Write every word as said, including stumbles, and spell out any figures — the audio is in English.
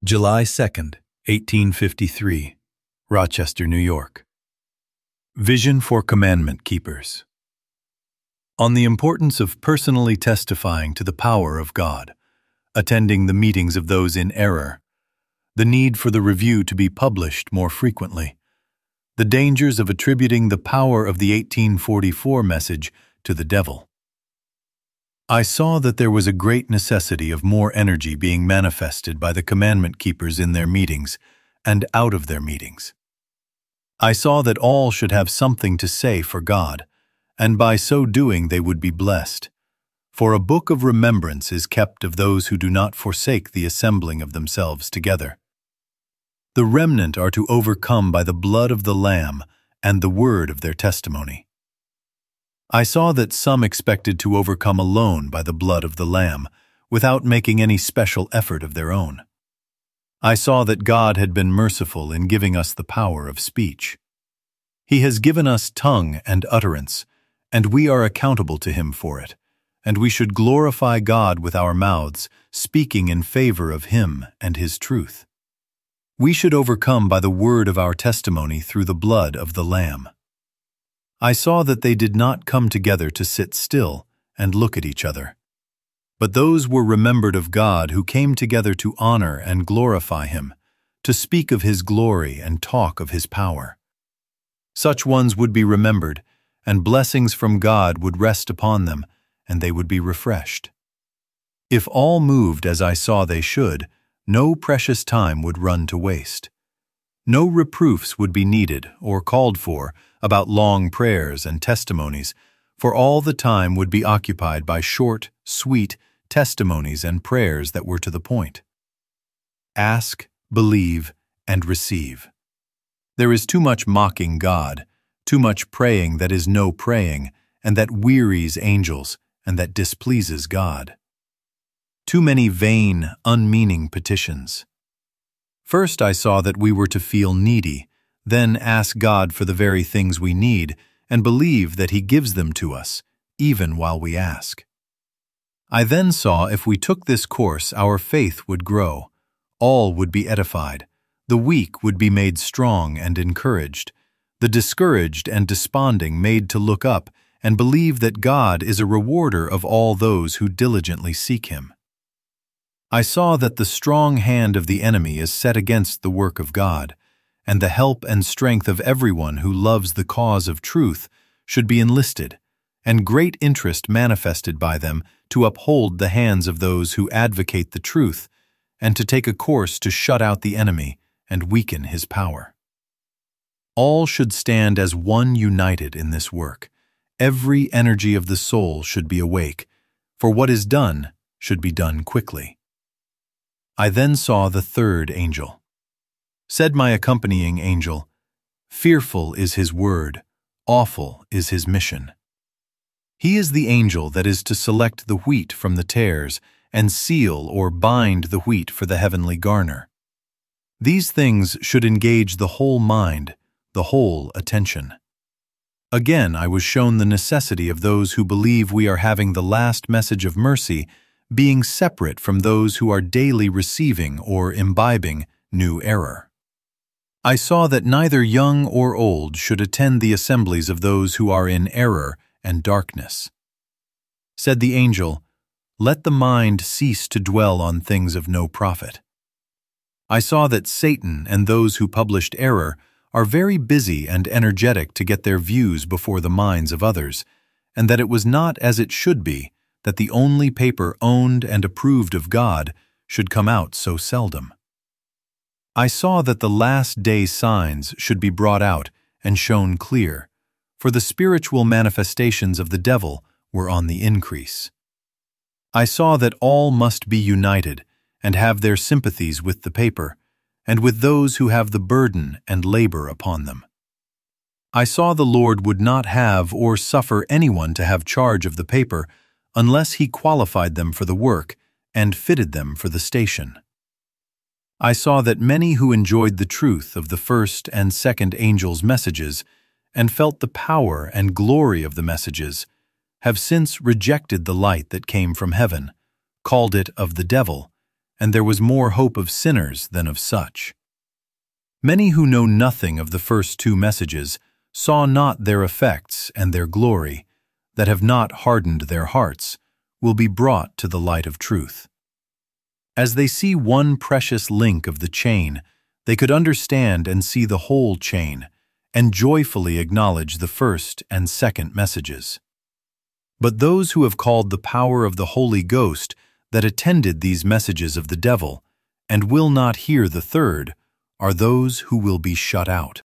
July second, eighteen fifty-three, Rochester, New York. Vision for Commandment Keepers. On the importance of personally testifying to the power of God, attending the meetings of those in error, the need for the review to be published more frequently, the dangers of attributing the power of the eighteen forty-four message to the devil. I saw that there was a great necessity of more energy being manifested by the commandment keepers in their meetings and out of their meetings. I saw that all should have something to say for God, and by so doing they would be blessed. For a book of remembrance is kept of those who do not forsake the assembling of themselves together. The remnant are to overcome by the blood of the Lamb and the word of their testimony. I saw that some expected to overcome alone by the blood of the Lamb, without making any special effort of their own. I saw that God had been merciful in giving us the power of speech. He has given us tongue and utterance, and we are accountable to Him for it, and we should glorify God with our mouths, speaking in favor of Him and His truth. We should overcome by the word of our testimony through the blood of the Lamb. I saw that they did not come together to sit still and look at each other, but those were remembered of God who came together to honor and glorify Him, to speak of His glory and talk of His power. Such ones would be remembered, and blessings from God would rest upon them, and they would be refreshed. If all moved as I saw they should, no precious time would run to waste. No reproofs would be needed or called for about long prayers and testimonies, for all the time would be occupied by short, sweet testimonies and prayers that were to the point. Ask, believe, and receive. There is too much mocking God, too much praying that is no praying, and that wearies angels, and that displeases God. Too many vain, unmeaning petitions. First I saw that we were to feel needy, then ask God for the very things we need, and believe that He gives them to us, even while we ask. I then saw if we took this course our faith would grow, all would be edified, the weak would be made strong and encouraged, the discouraged and desponding made to look up and believe that God is a rewarder of all those who diligently seek Him. I saw that the strong hand of the enemy is set against the work of God, and the help and strength of everyone who loves the cause of truth should be enlisted, and great interest manifested by them to uphold the hands of those who advocate the truth, and to take a course to shut out the enemy and weaken his power. All should stand as one united in this work. Every energy of the soul should be awake, for what is done should be done quickly. I then saw the third angel. Said my accompanying angel, "Fearful is his word, awful is his mission." He is the angel that is to select the wheat from the tares and seal or bind the wheat for the heavenly garner. These things should engage the whole mind, the whole attention. Again, I was shown the necessity of those who believe we are having the last message of mercy being separate from those who are daily receiving or imbibing new error. I saw that neither young or old should attend the assemblies of those who are in error and darkness. Said the angel, "Let the mind cease to dwell on things of no profit." I saw that Satan and those who published error are very busy and energetic to get their views before the minds of others, and that it was not as it should be that the only paper owned and approved of God should come out so seldom. I saw that the last day signs should be brought out and shown clear, for the spiritual manifestations of the devil were on the increase. I saw that all must be united and have their sympathies with the paper, and with those who have the burden and labor upon them. I saw the Lord would not have or suffer anyone to have charge of the paper unless He qualified them for the work and fitted them for the station. I saw that many who enjoyed the truth of the first and second angels' messages and felt the power and glory of the messages have since rejected the light that came from heaven, called it of the devil, and there was more hope of sinners than of such. Many who know nothing of the first two messages saw not their effects and their glory, that have not hardened their hearts, will be brought to the light of truth. As they see one precious link of the chain, they could understand and see the whole chain, and joyfully acknowledge the first and second messages. But those who have called the power of the Holy Ghost that attended these messages of the devil, and will not hear the third, are those who will be shut out.